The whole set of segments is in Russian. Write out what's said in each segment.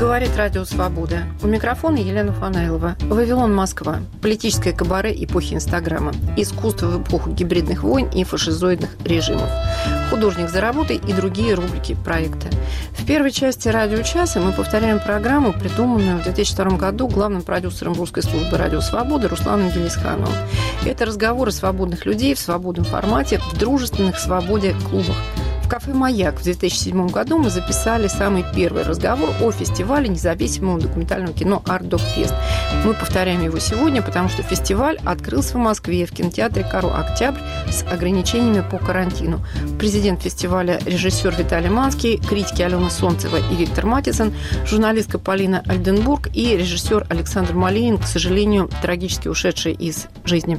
Говорит Радио Свобода. У микрофона Елена Фанайлова. Вавилон, Москва. Политическое кабаре эпохи Инстаграма. Искусство в эпоху гибридных войн и фашизоидных режимов. Художник за работой и другие рубрики проекта. В первой части радиочаса мы повторяем программу, придуманную в 2002 году главным продюсером русской службы Радио Свобода Русланом Гелисхановым. Это разговоры свободных людей в свободном формате в дружественных свободе клубах. В кафе «Маяк» в 2007 году мы записали самый первый разговор о фестивале независимого документального кино «Артдокфест». Мы повторяем его сегодня, потому что фестиваль открылся в Москве в кинотеатре «Каро Октябрь» с ограничениями по карантину. Президент фестиваля режиссер Виталий Манский, критики Алена Солнцева и Виктор Матицын, журналистка Полина Альденбург и режиссер Александр Малинин, к сожалению, трагически ушедший из жизни.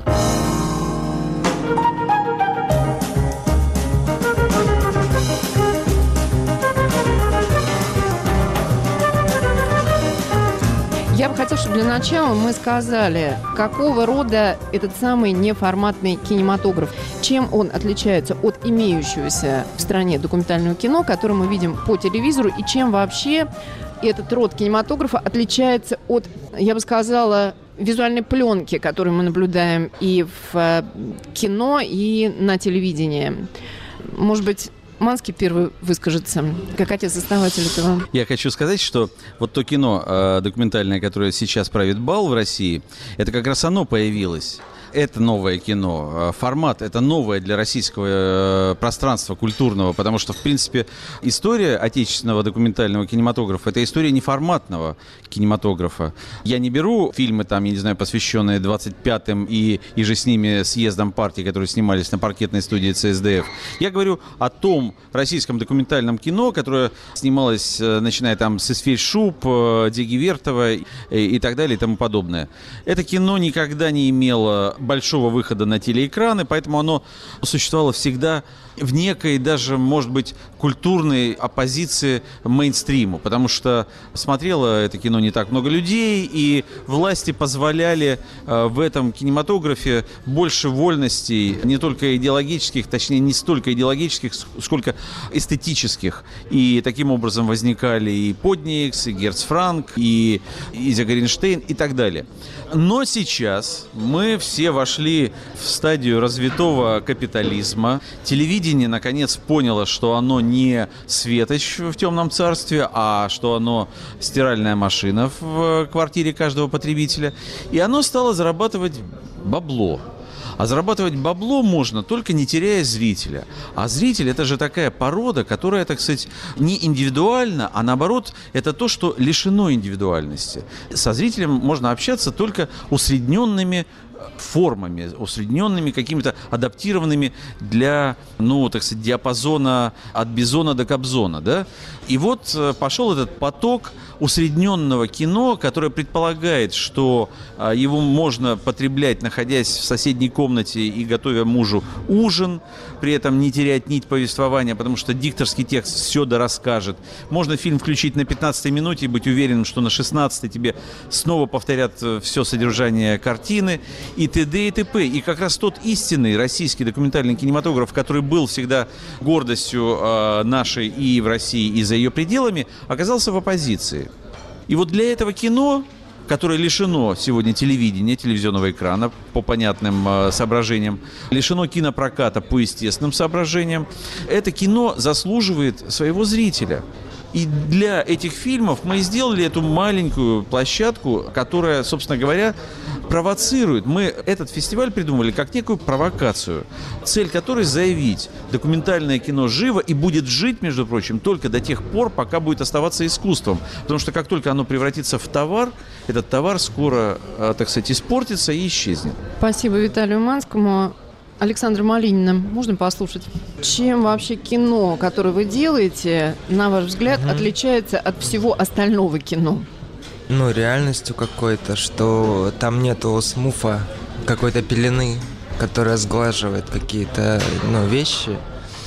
Я бы хотела, чтобы для начала мы сказали, какого рода этот самый неформатный кинематограф, чем он отличается от имеющегося в стране документального кино, которое мы видим по телевизору, и чем вообще этот род кинематографа отличается от, я бы сказала, визуальной пленки, которую мы наблюдаем и в кино, и на телевидении. Может быть, Манский первый выскажется, как отец-основатель этого. Я хочу сказать, что вот то кино документальное, которое сейчас правит бал в России, это как раз оно появилось. Это новое кино. Формат это новое для российского пространства культурного, потому что, в принципе, история отечественного документального кинематографа – это история неформатного кинематографа. Я не беру фильмы, там, я не знаю, посвященные 25-м и же с ними съездам партии, которые снимались на паркетной студии ЦСДФ. Я говорю о том российском документальном кино, которое снималось, начиная там с «Исфель Шуб», Деги Вертова и так далее и тому подобное. Это кино никогда не имело большого выхода на телеэкраны, поэтому оно существовало всегда в некой даже, может быть, культурной оппозиции мейнстриму, потому что смотрело это кино не так много людей, и власти позволяли в этом кинематографе больше вольностей, не только идеологических, точнее, не столько идеологических, сколько эстетических. И таким образом возникали и Подникс, и Герц Франк, и Изя Гринштейн и так далее. Но сейчас мы все вошли в стадию развитого капитализма. Телевидение, наконец, поняло, что оно не светоч в темном царстве, а что оно стиральная машина в квартире каждого потребителя. И оно стало зарабатывать бабло. А зарабатывать бабло можно, только не теряя зрителя. А зритель – это же такая порода, которая, так сказать, не индивидуальна, а наоборот, это то, что лишено индивидуальности. Со зрителем можно общаться только усредненными формами, усредненными, какими-то адаптированными для, так сказать, диапазона от Бизона до Кобзона, да? И вот пошел этот поток усредненного кино, которое предполагает, что его можно потреблять, находясь в соседней комнате и готовя мужу ужин, при этом не терять нить повествования, потому что дикторский текст все дорасскажет. Можно фильм включить на 15-й минуте и быть уверенным, что на 16-й тебе снова повторят все содержание картины и т.д. и т.п. И как раз тот истинный российский документальный кинематограф, который был всегда гордостью нашей и в России, и за ее пределами, оказался в оппозиции. И вот для этого кино, которое лишено сегодня телевидения, телевизионного экрана по понятным соображениям, лишено кинопроката по естественным соображениям, это кино заслуживает своего зрителя. И для этих фильмов мы сделали эту маленькую площадку, которая, собственно говоря, провоцирует. Мы этот фестиваль придумали как некую провокацию, цель которой заявить: документальное кино живо и будет жить, между прочим, только до тех пор, пока будет оставаться искусством. Потому что как только оно превратится в товар, этот товар скоро, так сказать, испортится и исчезнет. Спасибо Виталию Манскому. Александра Малинина, можно послушать? Чем вообще кино, которое вы делаете, на ваш взгляд, отличается от всего остального кино? Реальностью какой-то, что там нету смуфа, какой-то пелены, которая сглаживает какие-то вещи.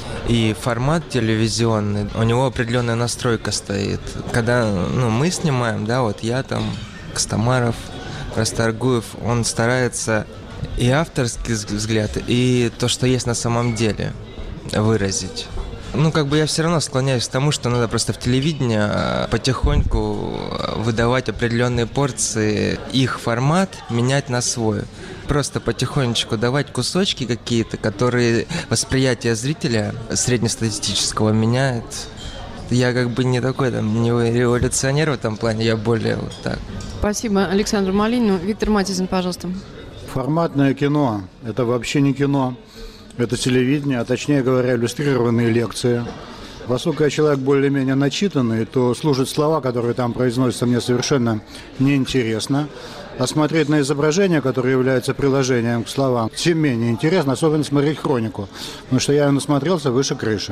И формат телевизионный, у него определенная настройка стоит. Когда мы снимаем, я там, Костомаров, Расторгуев, он старается и авторский взгляд, и то, что есть на самом деле, выразить. Ну, как бы я все равно склоняюсь к тому, что надо просто в телевидении потихоньку выдавать определенные порции, их формат менять на свой. Просто потихонечку давать кусочки какие-то, которые восприятие зрителя среднестатистического меняет. Я как бы не такой там, не революционер в этом плане, я более вот так. Спасибо Александру Малинину. Виктор Матизин, пожалуйста. Форматное кино – это вообще не кино. Это телевидение, а точнее говоря, иллюстрированные лекции. Поскольку я человек более-менее начитанный, то слушать слова, которые там произносятся, мне совершенно неинтересно. А смотреть на изображения, которые являются приложением к словам, тем менее интересно, особенно смотреть хронику. Потому что я ее насмотрелся выше крыши.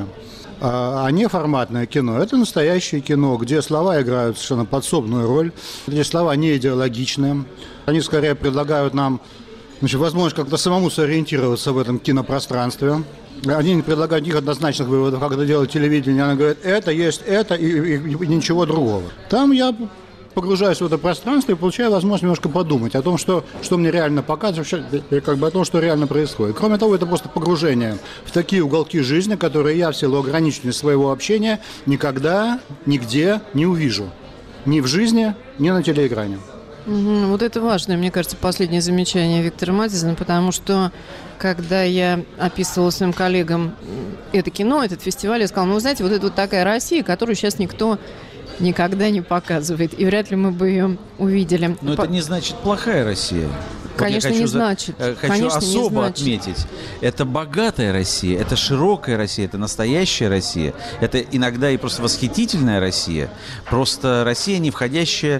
А неформатное кино – это настоящее кино, где слова играют совершенно подсобную роль, где слова не идеологичные. Они скорее предлагают нам возможность как-то самому сориентироваться в этом кинопространстве. Они не предлагают никаких однозначных выводов, как это делает телевидение. Она говорит, это есть это и ничего другого. Там я погружаюсь в это пространство и получаю возможность немножко подумать о том, что мне реально показывают, и как бы о том, что реально происходит. Кроме того, это просто погружение в такие уголки жизни, которые я в силу ограниченности своего общения никогда, нигде не увижу. Ни в жизни, ни на телеэкране. Вот это важное, мне кажется, последнее замечание Виктора Матизина, потому что, когда я описывала своим коллегам это кино, этот фестиваль, я сказала, вы знаете, вот это вот такая Россия, которую сейчас никто никогда не показывает, и вряд ли мы бы ее увидели. Но это не значит плохая Россия. Конечно, не значит. Хочу особо отметить. Это богатая Россия, это широкая Россия, это настоящая Россия. Это иногда и просто восхитительная Россия. Просто Россия, не входящая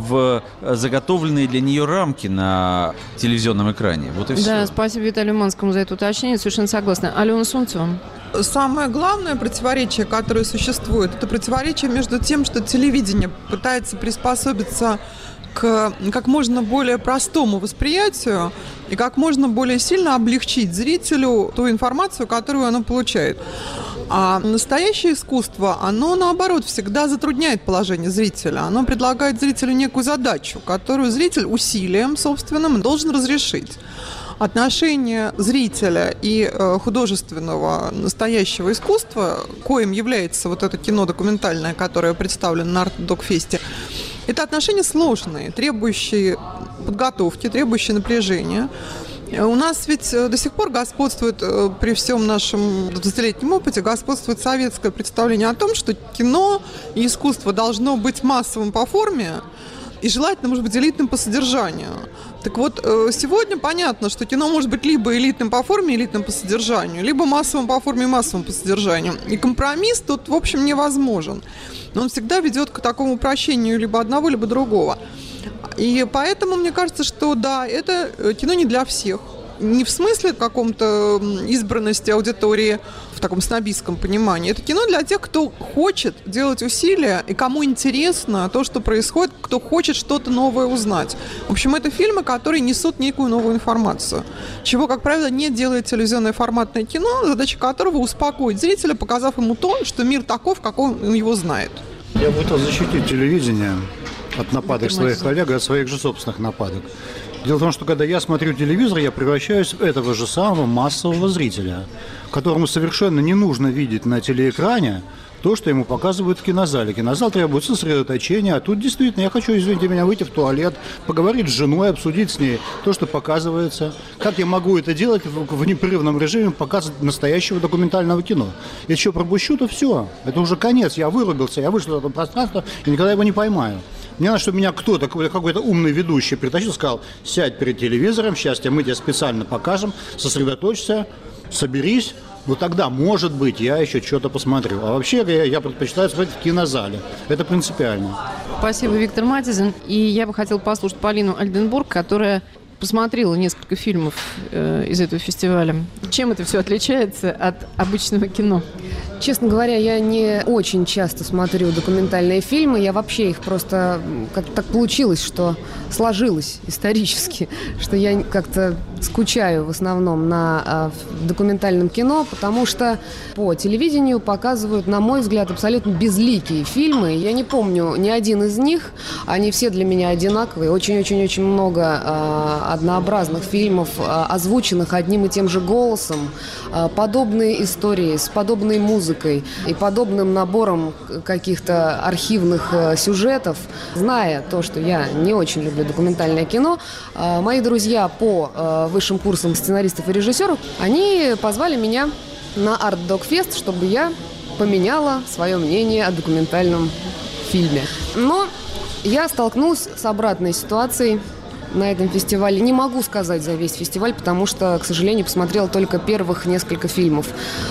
в заготовленные для нее рамки на телевизионном экране. Вот и все. Да, спасибо Виталию Манскому за это уточнение. Совершенно согласна. Алена Сунцева. Самое главное противоречие, которое существует, это противоречие между тем, что телевидение пытается приспособиться к как можно более простому восприятию и как можно более сильно облегчить зрителю ту информацию, которую оно получает. А настоящее искусство, оно, наоборот, всегда затрудняет положение зрителя. Оно предлагает зрителю некую задачу, которую зритель усилием собственным должен разрешить. Отношение зрителя и художественного настоящего искусства, коим является вот это кино документальное, которое представлено на Арт-Док-фесте, это отношения сложные, требующие подготовки, требующие напряжения. У нас ведь до сих пор господствует, при всем нашем 20-летнем опыте, господствует советское представление о том, что кино и искусство должно быть массовым по форме и желательно, может быть, элитным по содержанию. Так вот, сегодня понятно, что кино может быть либо элитным по форме, элитным по содержанию, либо массовым по форме и массовым по содержанию. И компромисс тут, в общем, невозможен. Но он всегда ведет к такому упрощению либо одного, либо другого. И поэтому мне кажется, что да, это кино не для всех. Не в смысле каком-то избранности аудитории в таком снобистском понимании. Это кино для тех, кто хочет делать усилия и кому интересно то, что происходит, кто хочет что-то новое узнать. В общем, это фильмы, которые несут некую новую информацию, чего, как правило, не делает телевизионное форматное кино, задача которого успокоить зрителя, показав ему то, что мир таков, какой он его знает. Я бы хотел защитить телевидение от нападок своих коллег и от своих же собственных нападок. Дело в том, что когда я смотрю телевизор, я превращаюсь в этого же самого массового зрителя, которому совершенно не нужно видеть на телеэкране то, что ему показывают в кинозале. Кинозал требует сосредоточения, а тут действительно я хочу, извините меня, выйти в туалет, поговорить с женой, обсудить с ней то, что показывается. Как я могу это делать в непрерывном режиме показа настоящего документального кино? Если еще пропущу, то все, это уже конец, я вырубился, я вышел из этого пространства и никогда его не поймаю. Мне надо, чтобы меня кто-то, какой-то умный ведущий притащил, сказал, сядь перед телевизором, сейчас мы тебе специально покажем, сосредоточься, соберись, вот тогда, может быть, я еще что-то посмотрю. А вообще я предпочитаю смотреть в кинозале. Это принципиально. Спасибо, Виктор Матизин. И я бы хотела послушать Полину Альденбург, которая посмотрела несколько фильмов из этого фестиваля. Чем это все отличается от обычного кино? Честно говоря, я не очень часто смотрю документальные фильмы. Я вообще их просто... Как-то так получилось, что сложилось исторически, что я как-то скучаю в основном на документальном кино, потому что по телевидению показывают, на мой взгляд, абсолютно безликие фильмы. Я не помню ни один из них, они все для меня одинаковые. Очень-очень-очень много однообразных фильмов, озвученных одним и тем же голосом, подобные истории с подобной музыкой и подобным набором каких-то архивных сюжетов. Зная то, что я не очень люблю документальное кино, мои друзья по высшим курсам сценаристов и режиссеров, они позвали меня на Art Dog Fest, чтобы я поменяла свое мнение о документальном фильме. Но я столкнулась с обратной ситуацией на этом фестивале. Не могу сказать за весь фестиваль, потому что, к сожалению, посмотрела только первых несколько фильмов.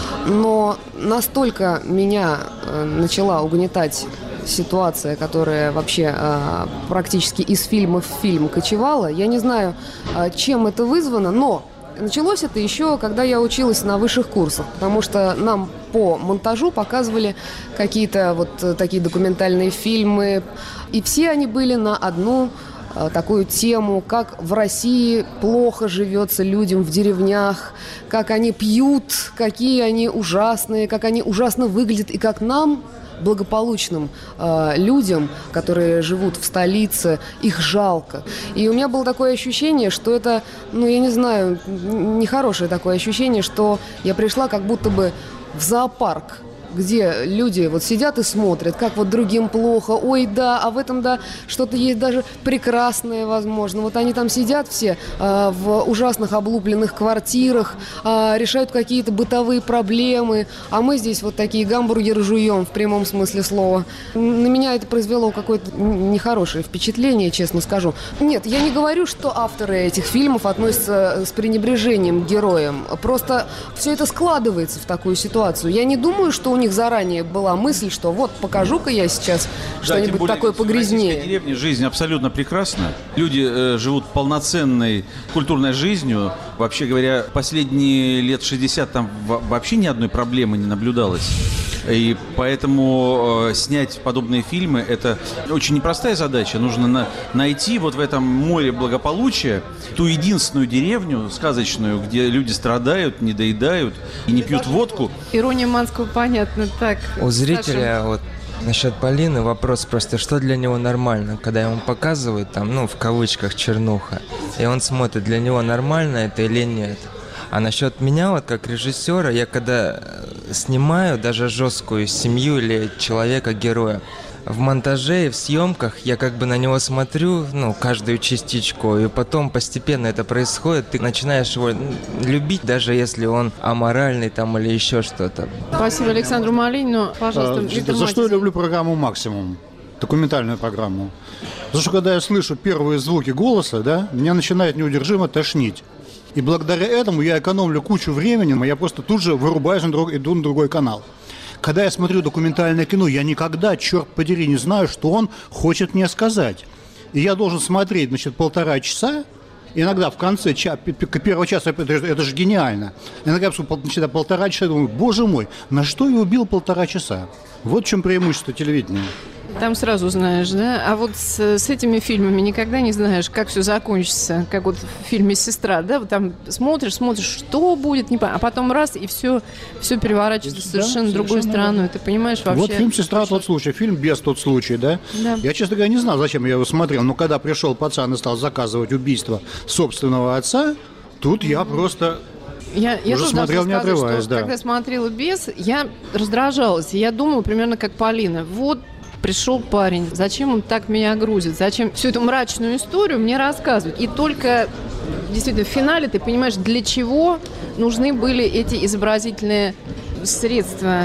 Но настолько меня начала угнетать ситуация, которая вообще практически из фильма в фильм кочевала. Я не знаю, чем это вызвано, но началось это еще, когда я училась на высших курсах, потому что нам по монтажу показывали какие-то вот такие документальные фильмы, и все они были на одну такую тему, как в России плохо живется людям в деревнях, как они пьют, какие они ужасные, как они ужасно выглядят, и как нам, благополучным людям, которые живут в столице, их жалко. И у меня было такое ощущение, что это, я не знаю, нехорошее такое ощущение, что я пришла как будто бы в зоопарк, где люди вот сидят и смотрят, как вот другим плохо, ой, да, а в этом, да, что-то есть даже прекрасное, возможно. Вот они там сидят все в ужасных облупленных квартирах, решают какие-то бытовые проблемы, а мы здесь вот такие гамбургеры жуем в прямом смысле слова. На меня это произвело какое-то нехорошее впечатление, честно скажу. Нет, я не говорю, что авторы этих фильмов относятся с пренебрежением к героям, просто все это складывается в такую ситуацию. Я не думаю, что у них заранее была мысль, что вот покажу-ка я сейчас что-нибудь такое погрязнее. В деревне жизнь абсолютно прекрасна. Люди живут полноценной культурной жизнью. Вообще говоря, последние лет 60 там вообще ни одной проблемы не наблюдалось. И поэтому снять подобные фильмы – это очень непростая задача. Нужно найти вот в этом море благополучия ту единственную деревню сказочную, где люди страдают, не доедают и не пьют водку. Ирония Манского понятна. Так, у зрителя вот насчет Полины вопрос просто, что для него нормально, когда ему показывают там, в кавычках, чернуха, и он смотрит, для него нормально это или нет. А насчет меня, вот как режиссера, я когда снимаю даже жесткую семью или человека-героя, в монтаже и в съемках я как бы на него смотрю, каждую частичку, и потом постепенно это происходит, ты начинаешь его любить, даже если он аморальный там или еще что-то. Спасибо Александру Малинину. Пожалуйста, за что я люблю программу «Максимум», документальную программу? Потому что когда я слышу первые звуки голоса, да, меня начинает неудержимо тошнить. И благодаря этому я экономлю кучу времени, я просто тут же вырубаюсь, иду на другой канал. Когда я смотрю документальное кино, я никогда, черт подери, не знаю, что он хочет мне сказать. И я должен смотреть, полтора часа, иногда в конце первого часа, это же гениально. Иногда я полтора часа думаю, боже мой, на что я убил полтора часа? Вот в чем преимущество телевидения. Там сразу знаешь, да? А вот с этими фильмами никогда не знаешь, как все закончится. Как вот в фильме «Сестра», да? Вот там смотришь, что будет, не понятно. А потом раз, и все переворачивается совершенно другой стороной. Ты понимаешь вообще? Вот фильм «Сестра» тот случай, фильм «Без» тот случай, да? Я, честно говоря, не знал, зачем я его смотрел. Но когда пришел пацан и стал заказывать убийство собственного отца, тут я просто... Я уже смотрел, не отрываясь, да. Когда смотрела «Без», я раздражалась. Я думала примерно как Полина. Вот пришел парень, зачем он так меня грузит, зачем всю эту мрачную историю мне рассказывать. И только действительно в финале ты понимаешь, для чего нужны были эти изобразительные средства.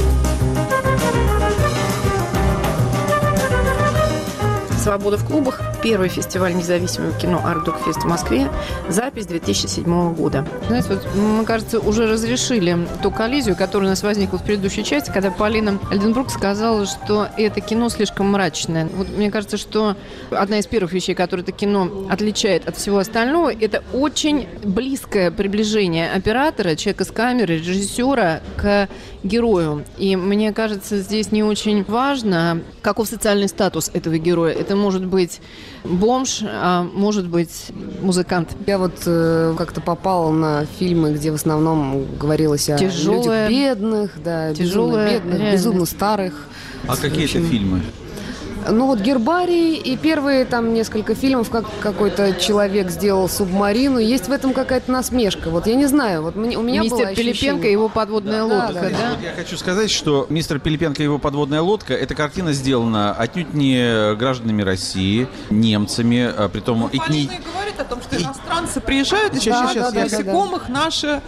Свобода в клубах. Первый фестиваль независимого кино «Артдокфест» в Москве. Запись 2007 года. Знаете, вот, мне кажется, уже разрешили ту коллизию, которая у нас возникла в предыдущей части, когда Полина Эльденбрук сказала, что это кино слишком мрачное. Вот мне кажется, что одна из первых вещей, которые это кино отличает от всего остального, это очень близкое приближение оператора, человека с камерой, режиссера к герою. И мне кажется, здесь не очень важно, каков социальный статус этого героя. Это может быть бомж, а может быть музыкант. Я вот как-то попала на фильмы, где в основном говорилось о людях бедных, да, безумно бедных, безумно старых. А какие это фильмы? Ну вот «Гербарий» и первые там несколько фильмов, как какой-то человек сделал субмарину. Есть в этом какая-то насмешка. Вот я не знаю, вот у меня было «Мистер ощущение. Пилипенко и его подводная лодка», да? Вот я хочу сказать, что «Мистер Пилипенко и его подводная лодка» — эта картина сделана отнюдь не гражданами России, немцами, а притом Полина и говорит о том, что иностранцы приезжают и снимают насекомых, наших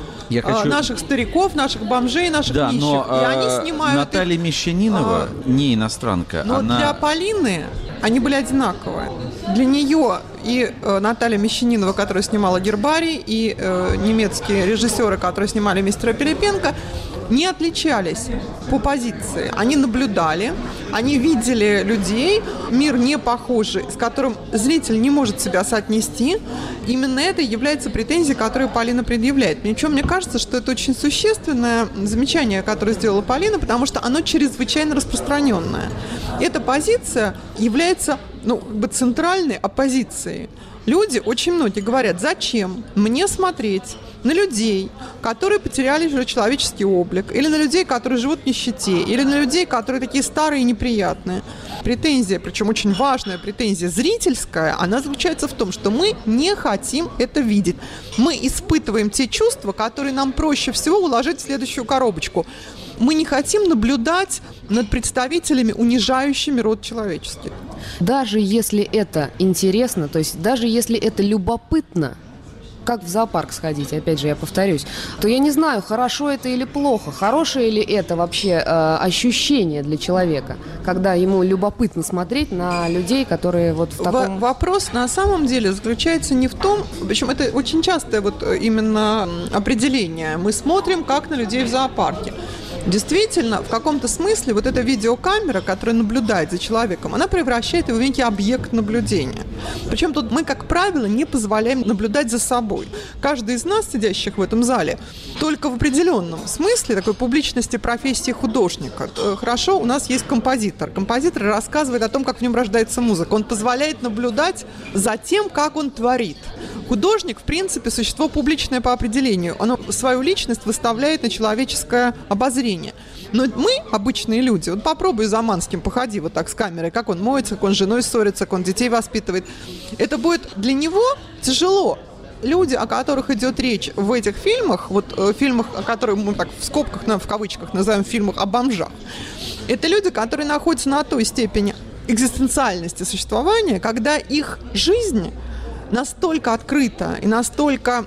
стариков, наших бомжей, наших нищих. Но и они снимают Наталья Мещанинова не иностранка. Но для Полины они были одинаковые. Для нее и Наталья Мещанинова, которая снимала «Гербарий», и немецкие режиссеры, которые снимали «Мистера Пилипенко», не отличались по позиции. Они наблюдали, они видели людей, мир не похожий, с которым зритель не может себя соотнести. Именно это является претензией, которую Полина предъявляет. Причем мне кажется, что это очень существенное замечание, которое сделала Полина, потому что оно чрезвычайно распространенное. Эта позиция является центральной оппозицией. Люди, очень многие говорят, зачем мне смотреть на людей, которые потеряли уже человеческий облик, или на людей, которые живут в нищете, или на людей, которые такие старые и неприятные. Претензия, причем очень важная претензия зрительская, она заключается в том, что мы не хотим это видеть. Мы испытываем те чувства, которые нам проще всего уложить в следующую коробочку. Мы не хотим наблюдать над представителями, унижающими род человеческий. Даже если это интересно, то есть даже если это любопытно, как в зоопарк сходить, опять же, я повторюсь, то я не знаю, хорошо это или плохо, хорошее ли это вообще ощущение для человека, когда ему любопытно смотреть на людей, которые вот в таком... Вопрос на самом деле заключается не в том, причем это очень частое именно определение, мы смотрим как на людей в зоопарке. Действительно, в каком-то смысле вот эта видеокамера, которая наблюдает за человеком, она превращает его в некий объект наблюдения. Причем тут мы, как правило, не позволяем наблюдать за собой. Каждый из нас, сидящих в этом зале, только в определенном смысле такой публичности профессии художника. Хорошо, у нас есть композитор. Композитор рассказывает о том, как в нем рождается музыка. Он позволяет наблюдать за тем, как он творит. Художник, в принципе, существо публичное по определению. Оно свою личность выставляет на человеческое обозрение. Но мы, обычные люди, вот попробуй за Манским, походи вот так с камерой, как он моется, как он с женой ссорится, как он детей воспитывает. Это будет для него тяжело. Люди, о которых идет речь в этих фильмах, фильмах, о которых мы так в скобках, в кавычках называем фильмах о бомжах, это люди, которые находятся на той степени экзистенциальности существования, когда их жизнь настолько открыта и настолько,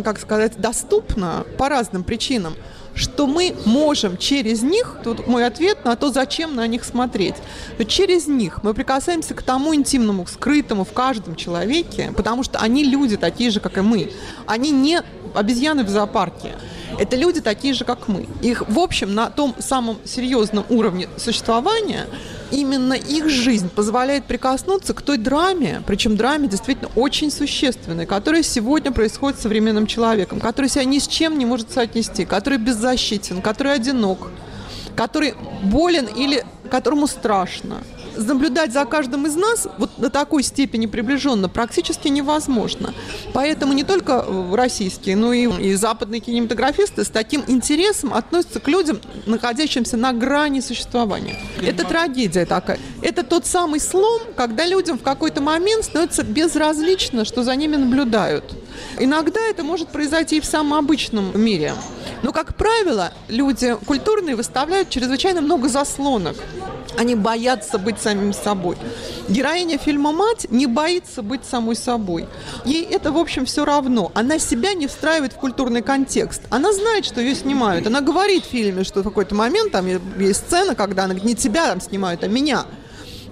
доступна по разным причинам, что мы можем через них, тут мой ответ на то, зачем на них смотреть, через них мы прикасаемся к тому интимному, скрытому в каждом человеке, потому что они люди такие же, как и мы. Они не обезьяны в зоопарке. Это люди такие же, как мы. Их, в общем, на том самом серьезном уровне существования именно их жизнь позволяет прикоснуться к той драме, причем драме действительно очень существенной, которая сегодня происходит с современным человеком, который себя ни с чем не может соотнести, который беззащитен, который одинок, который болен или которому страшно. Наблюдать за каждым из нас вот на такой степени приближенно практически невозможно. Поэтому не только российские, но и западные кинематографисты с таким интересом относятся к людям, находящимся на грани существования. Это трагедия такая. Это тот самый слом, когда людям в какой-то момент становится безразлично, что за ними наблюдают. Иногда это может произойти и в самом обычном мире. Но, как правило, люди культурные выставляют чрезвычайно много заслонок. Они боятся быть самим собой. Героиня фильма «Мать» не боится быть самой собой. Ей это, в общем, все равно. Она себя не встраивает в культурный контекст. Она знает, что ее снимают. Она говорит в фильме, что в какой-то момент там есть сцена, когда она говорит, не тебя там снимают, а меня.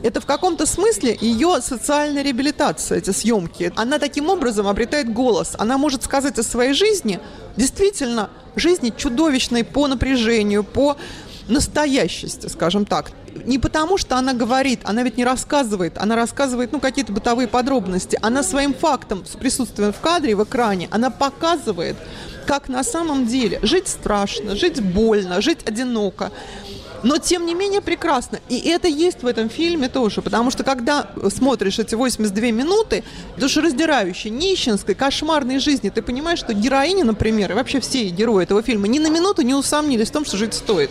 Это в каком-то смысле ее социальная реабилитация, эти съемки. Она таким образом обретает голос. Она может сказать о своей жизни, действительно, жизни чудовищной по напряжению, по настоящести, скажем так. Не потому, что она говорит, она ведь не рассказывает, она рассказывает, какие-то бытовые подробности. Она своим фактом, с присутствием в кадре, в экране, она показывает, как на самом деле жить страшно, жить больно, жить одиноко. Но, тем не менее, прекрасно. И это есть в этом фильме тоже. Потому что, когда смотришь эти 82 минуты душераздирающей, нищенской, кошмарной жизни, ты понимаешь, что героини, например, и вообще все герои этого фильма ни на минуту не усомнились в том, что жить стоит.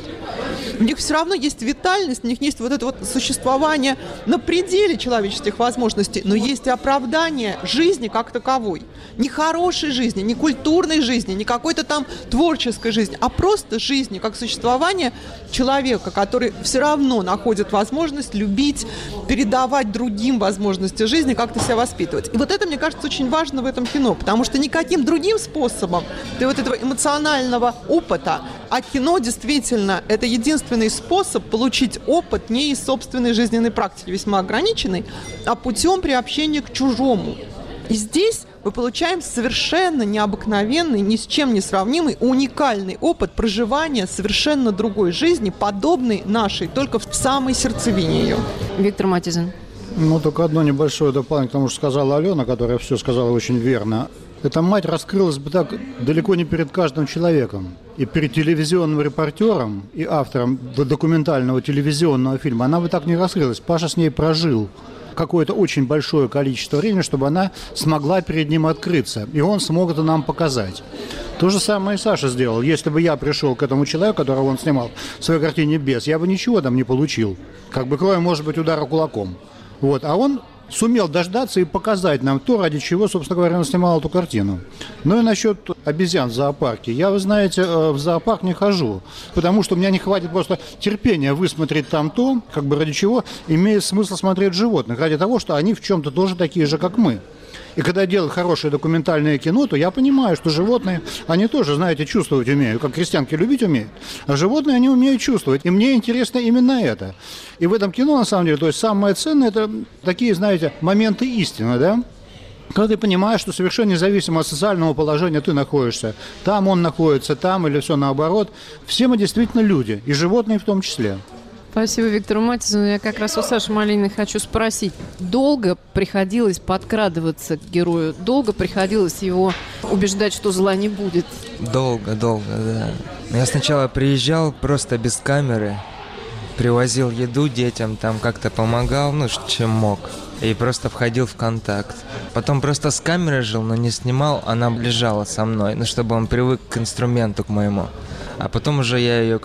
У них все равно есть витальность, у них есть вот это вот существование на пределе человеческих возможностей, но есть и оправдание жизни как таковой. Не хорошей жизни, не культурной жизни, не какой-то там творческой жизни, а просто жизни, как существование человека, который все равно находит возможность любить, передавать другим возможности жизни, как-то себя воспитывать. И вот это, мне кажется, очень важно в этом кино, потому что никаким другим способом ты вот этого эмоционального опыта, а кино действительно это единственный способ получить опыт не из собственной жизненной практики, весьма ограниченной, а путем приобщения к чужому. И здесь мы получаем совершенно необыкновенный, ни с чем не сравнимый, уникальный опыт проживания совершенно другой жизни, подобной нашей, только в самой сердцевине ее. Виктор Матизин. Только одно небольшое дополнение к тому, что сказала Алена, которая все сказала очень верно. Эта мать раскрылась бы так далеко не перед каждым человеком. И перед телевизионным репортером, и автором документального телевизионного фильма она бы так не раскрылась. Паша с ней прожил какое-то очень большое количество времени, чтобы она смогла перед ним открыться. И он смог это нам показать. То же самое и Саша сделал. Если бы я пришел к этому человеку, которого он снимал в своей картине «Бес», я бы ничего там не получил. Кроме, может быть, удара кулаком. А он сумел дождаться и показать нам то, ради чего, собственно говоря, он снимал эту картину. Ну и насчет обезьян в зоопарке. Я, вы знаете, в зоопарк не хожу, потому что у меня не хватит просто терпения высмотреть там то, ради чего имеет смысл смотреть животных, ради того, что они в чем-то тоже такие же, как мы. И когда делают хорошее документальное кино, то я понимаю, что животные, они тоже, знаете, чувствовать умеют, как крестьянки любить умеют, а животные, они умеют чувствовать. И мне интересно именно это. И в этом кино, на самом деле, то есть самое ценное, это такие, знаете, моменты истины, да? Когда ты понимаешь, что совершенно независимо от социального положения ты находишься, там он находится, там или все наоборот, все мы действительно люди, и животные в том числе. Спасибо Виктору Матизину. Я как раз у Саши Малининой хочу спросить. Долго приходилось подкрадываться к герою? Долго приходилось его убеждать, что зла не будет? Долго, да. Я сначала приезжал просто без камеры, привозил еду детям, там как-то помогал, чем мог. И просто входил в контакт. Потом просто с камерой жил, но не снимал, она лежала со мной, чтобы он привык к инструменту, к моему. А потом уже я ее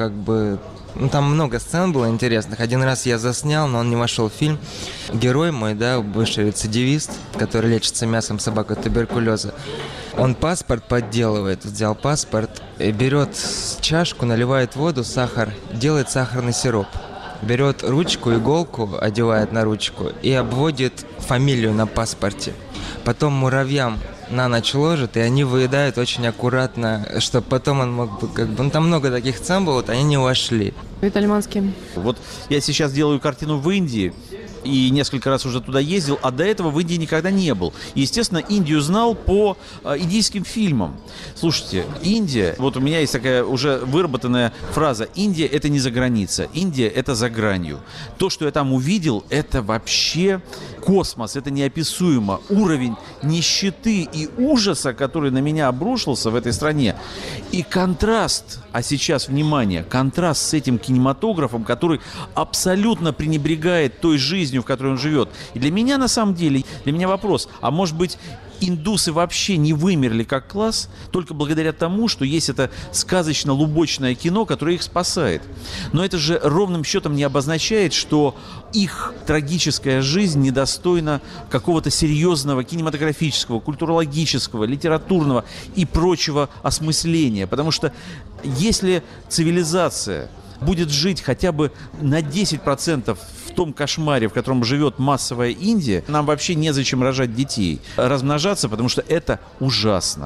там много сцен было интересных. Один раз я заснял, но он не вошел в фильм. Герой мой, бывший рецидивист, который лечится мясом собак от туберкулеза, он паспорт подделывает, взял паспорт, берет чашку, наливает воду, сахар, делает сахарный сироп. Берет ручку, иголку, одевает на ручку и обводит фамилию на паспорте. Потом муравьям на ночь ложит, и они выедают очень аккуратно, чтобы потом он мог бы... там много таких сцен было, они не вошли. Виталий Манский. Я сейчас делаю картину в Индии, и несколько раз уже туда ездил, а до этого в Индии никогда не был. И, естественно, Индию знал по индийским фильмам. Слушайте, Индия, у меня есть такая уже выработанная фраза: Индия – это не за граница, Индия – это за гранью. То, что я там увидел, это вообще космос, это неописуемо. Уровень нищеты и ужаса, который на меня обрушился в этой стране. И контраст, а сейчас, внимание, контраст с этим кинематографом, который абсолютно пренебрегает той жизнью, в которой он живет. И для меня, на самом деле, вопрос, а может быть, индусы вообще не вымерли как класс только благодаря тому, что есть это сказочно-лубочное кино, которое их спасает. Но это же ровным счетом не обозначает, что их трагическая жизнь недостойна какого-то серьезного кинематографического, культурологического, литературного и прочего осмысления. Потому что если цивилизация будет жить хотя бы на 10% в том кошмаре, в котором живет массовая Индия, нам вообще незачем рожать детей, размножаться, потому что это ужасно.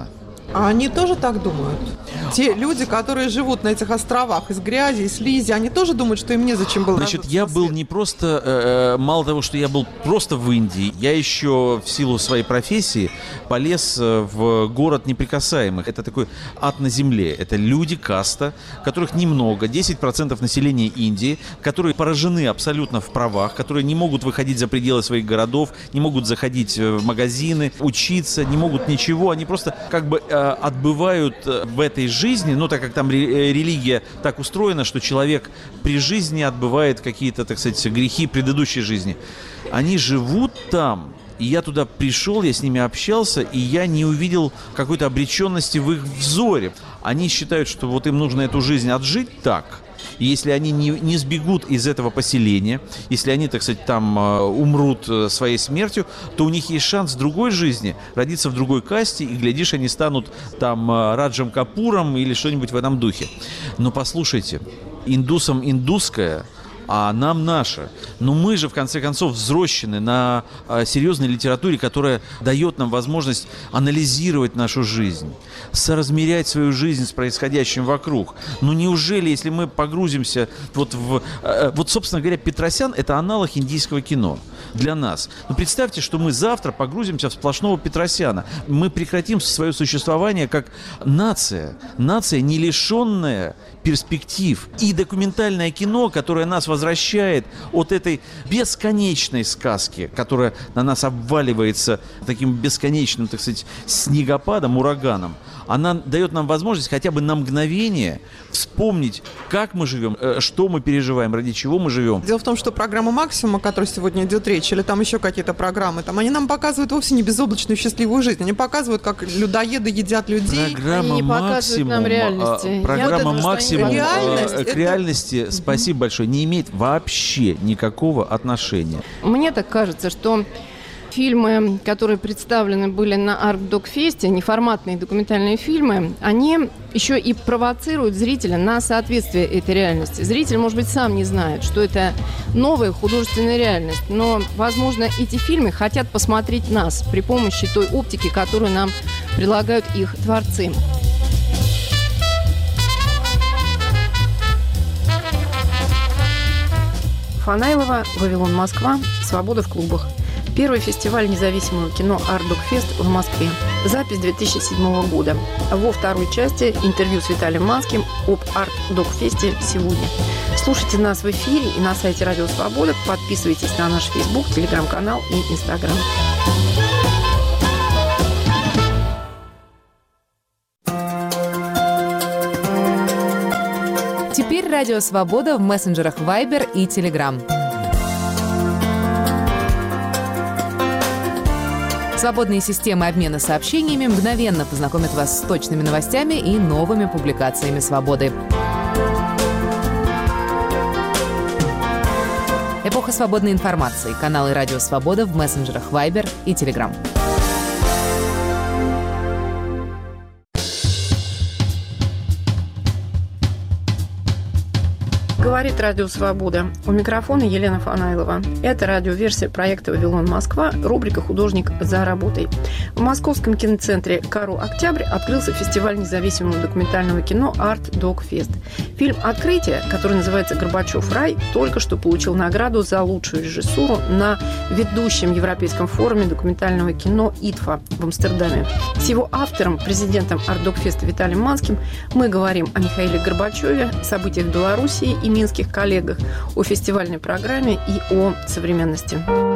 А они тоже так думают? Те люди, которые живут на этих островах из грязи, из слизи, они тоже думают, что им незачем было Значит, рождаться я на был свет? не просто, мало того, что я был просто в Индии, я еще в силу своей профессии полез в город неприкасаемых. Это такой ад на земле. Это люди, каста, которых немного, 10% населения Индии, которые поражены абсолютно в правах, которые не могут выходить за пределы своих городов, не могут заходить в магазины, учиться, не могут ничего. Они просто как бы отбывают в этой жизни, ну, так как там религия так устроена, что человек при жизни отбывает какие-то, так сказать, грехи предыдущей жизни. Они живут там. И я туда пришел, я с ними общался, и я не увидел какой-то обреченности в их взоре. Они считают, что вот им нужно эту жизнь отжить так. И если они не сбегут из этого поселения, если они, так сказать, там умрут своей смертью, то у них есть шанс в другой жизни родиться в другой касте, и, глядишь, они станут там Раджем Капуром или что-нибудь в этом духе. Но послушайте, индусам индусское, а нам наше. Но мы же, в конце концов, взрослены на серьезной литературе, которая дает нам возможность анализировать нашу жизнь, соразмерять свою жизнь с происходящим вокруг. Ну неужели, если мы погрузимся вот в... Вот, собственно говоря, Петросян – это аналог индийского кино для нас. Но представьте, что мы завтра погрузимся в сплошного Петросяна. Мы прекратим свое существование как нация. Нация, не лишенная перспектив. И документальное кино, которое нас возвращает от этой бесконечной сказки, которая на нас обваливается таким бесконечным, так сказать, снегопадом, ураганом, она дает нам возможность хотя бы на мгновение вспомнить, как мы живем, что мы переживаем, ради чего мы живем. Дело в том, что программа «Максимум», о которой сегодня идет речь, или там еще какие-то программы, там они нам показывают вовсе не безоблачную счастливую жизнь. Они показывают, как людоеды едят людей. Программа Они не показывают нам реальности. Программа Я «Максимум» Реальность, к реальности, спасибо большое, не имеет вообще никакого отношения. Мне так кажется, что фильмы, которые представлены были на Арт-Док-фесте, неформатные документальные фильмы, они еще и провоцируют зрителя на соответствие этой реальности. Зритель, может быть, сам не знает, что это новая художественная реальность, но, возможно, эти фильмы хотят посмотреть нас при помощи той оптики, которую нам предлагают их творцы. Фанайлова, Вавилон, Москва, «Свобода в клубах». Первый фестиваль независимого кино «Арт-Док-фест» в Москве. Запись 2007 года. Во второй части интервью с Виталием Манским об «Арт-Док-фесте» сегодня. Слушайте нас в эфире и на сайте Радио Свобода. Подписывайтесь на наш Facebook, Телеграм-канал и Инстаграм. Теперь Радио Свобода в мессенджерах Viber и Telegram. Свободные системы обмена сообщениями мгновенно познакомят вас с точными новостями и новыми публикациями «Свободы». Эпоха свободной информации. Каналы Радио Свобода в мессенджерах Viber и Telegram. Говорит Радио Свобода. У микрофона Елена Фанайлова. Это радиоверсия проекта «Вавилон, Москва», рубрика «Художник за работой». В московском киноцентре «Каро Октябрь» открылся фестиваль независимого документального кино «Арт-Док-фест». Фильм «Открытие», который называется «Горбачев. Рай», только что получил награду за лучшую режиссуру на ведущем европейском форуме документального кино «ИТФА» в Амстердаме. С его автором, президентом «Арт-Док-феста» Виталием Манским мы говорим о Михаиле Горбачеве, событиях в Белоруссии и минских коллегах, о фестивальной программе и о современности.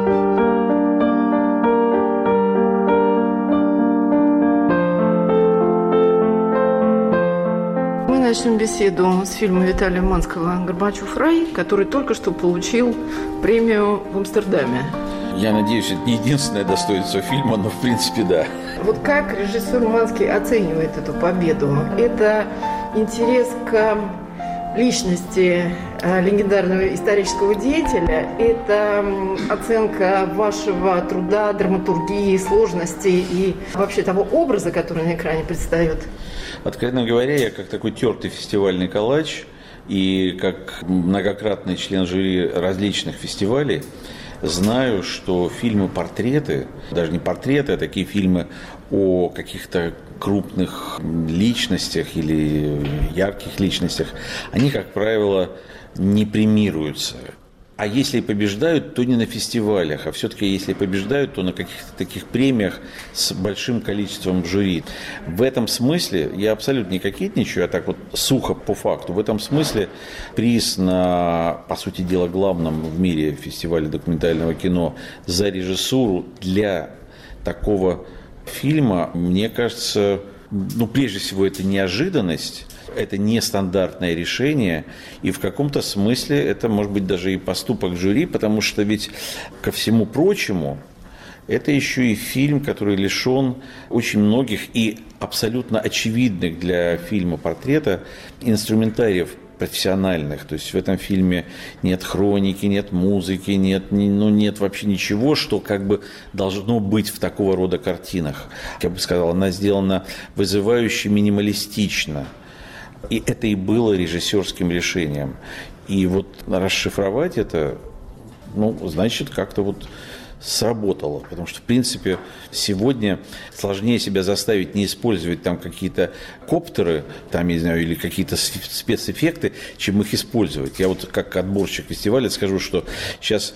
Мы начнем беседу с фильма Виталия Манского «Горбачев. Рай», который только что получил премию в Амстердаме. Я надеюсь, это не единственное достоинство фильма, но в принципе да. Вот как режиссер Манский оценивает эту победу? Это интерес к личности легендарного исторического деятеля, это оценка вашего труда, драматургии, сложности и вообще того образа, который на экране предстает? Откровенно говоря, я как такой тертый фестивальный калач и как многократный член жюри различных фестивалей, знаю, что фильмы-портреты, даже не портреты, а такие фильмы о каких-то крупных личностях или ярких личностях, они, как правило, не премируются. А если и побеждают, то не на фестивалях, а все-таки если побеждают, то на каких-то таких премиях с большим количеством жюри. В этом смысле, я абсолютно не кокетничаю, а так вот сухо по факту, в этом смысле приз на, по сути дела, главном в мире фестивале документального кино за режиссуру для такого фильма, мне кажется, прежде всего, это неожиданность. Это нестандартное решение, и в каком-то смысле это может быть даже и поступок жюри, потому что ведь, ко всему прочему, это еще и фильм, который лишен очень многих и абсолютно очевидных для фильма портрета инструментариев профессиональных. То есть в этом фильме нет хроники, нет музыки, нет вообще ничего, что как бы должно быть в такого рода картинах. Я бы сказал, она сделана вызывающе минималистично. И это и было режиссерским решением. И вот расшифровать это, значит, как-то вот сработало. Потому что, в принципе, сегодня сложнее себя заставить не использовать там какие-то коптеры, там, я не знаю, или какие-то спецэффекты, чем их использовать. Я вот как отборщик фестиваля скажу, что сейчас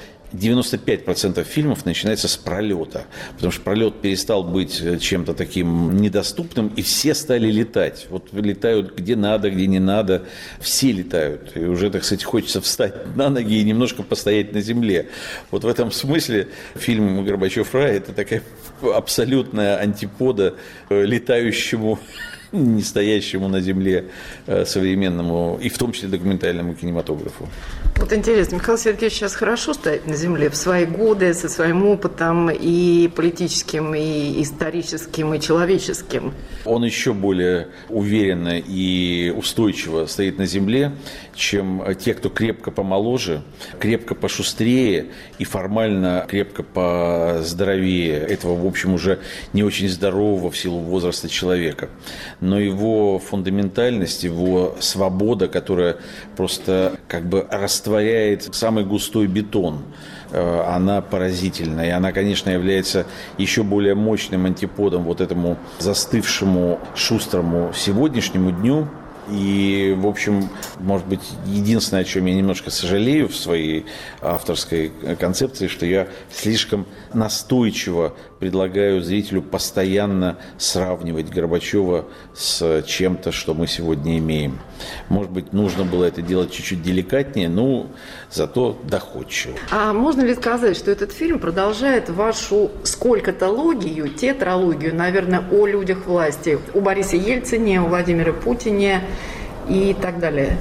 95% фильмов начинается с пролета, потому что пролет перестал быть чем-то таким недоступным, и все стали летать. Вот летают где надо, где не надо, все летают. И уже, так сказать, хочется встать на ноги и немножко постоять на земле. Вот в этом смысле фильм «Горбачев-рай» – это такая абсолютная антипода летающему, не стоящему на земле современному, и в том числе документальному кинематографу. Вот интересно, Михаил Сергеевич сейчас хорошо стоит на земле в свои годы, со своим опытом и политическим, и историческим, и человеческим. Он еще более уверенно и устойчиво стоит на земле, чем те, кто крепко помоложе, крепко пошустрее и формально крепко поздоровее этого, в общем, уже не очень здорового в силу возраста человека. Но его фундаментальность, его свобода, которая просто как бы растворяет самый густой бетон, она поразительна. И она, конечно, является еще более мощным антиподом вот этому застывшему, шустрому сегодняшнему дню. И, в общем, может быть, единственное, о чем я немножко сожалею в своей авторской концепции, что я слишком настойчиво предлагаю зрителю постоянно сравнивать Горбачева с чем-то, что мы сегодня имеем. Может быть, нужно было это делать чуть-чуть деликатнее, но зато доходчиво. А можно ли сказать, что этот фильм продолжает вашу сколькотологию, тетралогию, наверное, о людях власти, о Борисе Ельцине, о Владимире Путине и так далее?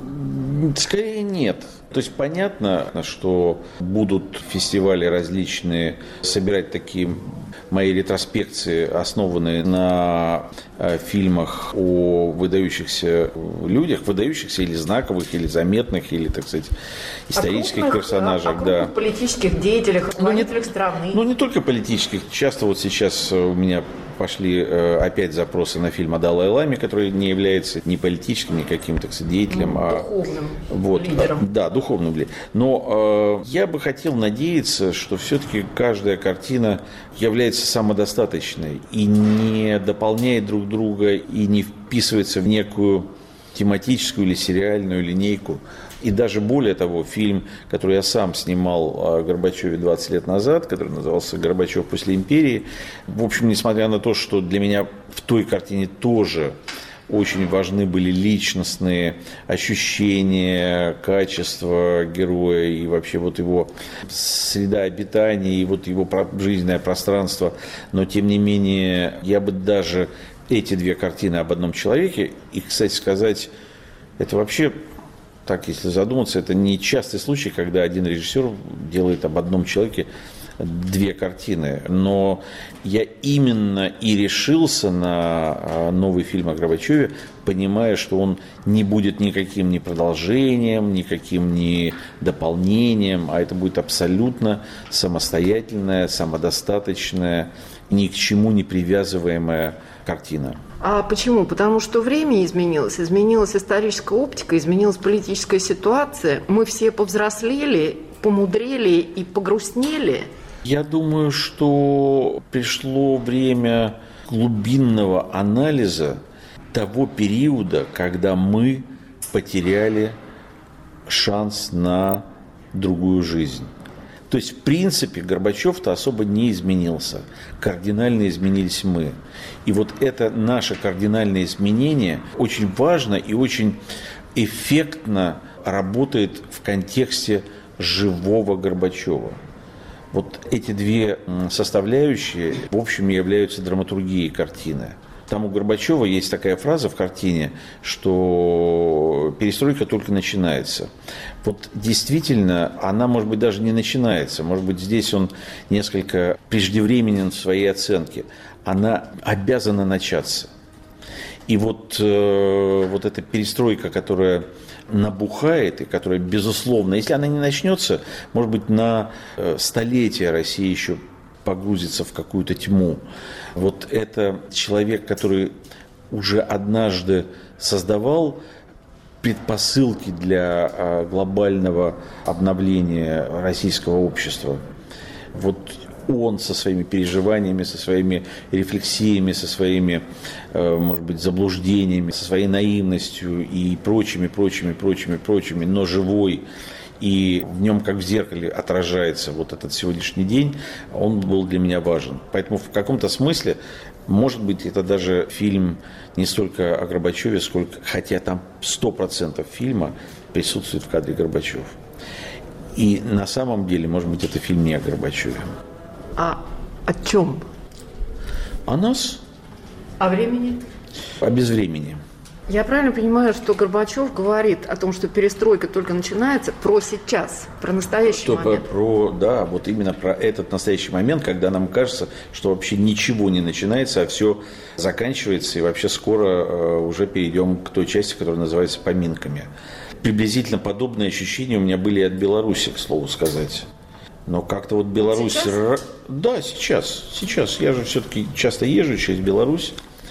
Скорее нет. То есть понятно, что будут фестивали различные собирать такие мои ретроспекции, основанные на фильмах о выдающихся людях, выдающихся или знаковых, или заметных, или, так сказать, исторических персонажах. О политических деятелях, руководителях страны. Не только политических. Часто вот сейчас у меня пошли опять запросы на фильм о Далай-Ламе, который не является ни политическим, ни каким, так сказать, деятелем, духовным лидером. Да, духовным лидером. Но я бы хотел надеяться, что все-таки каждая картина является самодостаточной и не дополняет друг друга и не вписывается в некую тематическую или сериальную линейку. И даже более того, фильм, который я сам снимал о Горбачеве 20 лет назад, который назывался «Горбачев после империи», в общем, несмотря на то, что для меня в той картине тоже очень важны были личностные ощущения, качества героя и вообще вот его среда обитания и вот его жизненное пространство. Но, тем не менее, я бы даже эти две картины об одном человеке, и, кстати сказать, это вообще... Так, если задуматься, это не частый случай, когда один режиссер делает об одном человеке две картины. Но я именно и решился на новый фильм о Горбачеве, понимая, что он не будет никаким ни продолжением, никаким ни дополнением, а это будет абсолютно самостоятельная, самодостаточная, ни к чему не привязываемая картина. А почему? Потому что время изменилось, изменилась историческая оптика, изменилась политическая ситуация. Мы все повзрослели, помудрели и погрустнели? Я думаю, что пришло время глубинного анализа того периода, когда мы потеряли шанс на другую жизнь. То есть, в принципе, Горбачев-то особо не изменился. Кардинально изменились мы. И вот это наше кардинальное изменение очень важно и очень эффектно работает в контексте живого Горбачева. Вот эти две составляющие, в общем, являются драматургией картины. Там у Горбачева есть такая фраза в картине, что перестройка только начинается. Вот действительно, она, может быть, даже не начинается. Может быть, здесь он несколько преждевременен в своей оценке. Она обязана начаться. И вот эта перестройка, которая набухает и которая, безусловно, если она не начнется, может быть, на столетия Россия еще погрузится в какую-то тьму. Вот это человек, который уже однажды создавал предпосылки для глобального обновления российского общества. Вот он со своими переживаниями, со своими рефлексиями, со своими, может быть, заблуждениями, со своей наивностью и прочими, но живой. И в нем, как в зеркале, отражается вот этот сегодняшний день, он был для меня важен. Поэтому в каком-то смысле, может быть, это даже фильм не столько о Горбачеве, сколько, хотя там 100% фильма присутствует в кадре Горбачев. И на самом деле, может быть, это фильм не о Горбачеве. А о чем? О нас. О времени? О безвремени. Я правильно понимаю, что Горбачев говорит о том, что перестройка только начинается про сейчас, про настоящий момент? Да, вот именно про этот настоящий момент, когда нам кажется, что вообще ничего не начинается, а все заканчивается, и вообще скоро уже перейдем к той части, которая называется поминками. Приблизительно подобные ощущения у меня были и от Беларуси, к слову сказать. Но как-то вот Беларусь... Сейчас? Да, сейчас. Я же все-таки часто езжу через Беларусь.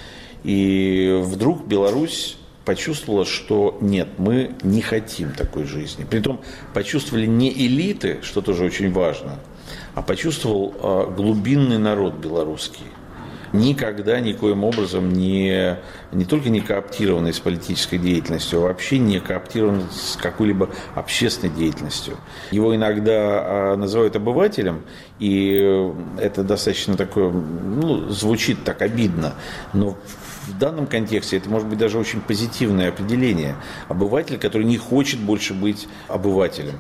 И вдруг Беларусь почувствовала, что нет, мы не хотим такой жизни. Притом почувствовали не элиты, что тоже очень важно, а почувствовал глубинный народ белорусский. Никогда никоим образом не только не кооптированный с политической деятельностью, а вообще не кооптированный с какой-либо общественной деятельностью. Его иногда называют обывателем, и это достаточно такое, звучит так обидно, но в данном контексте это может быть даже очень позитивное определение. Обыватель, который не хочет больше быть обывателем.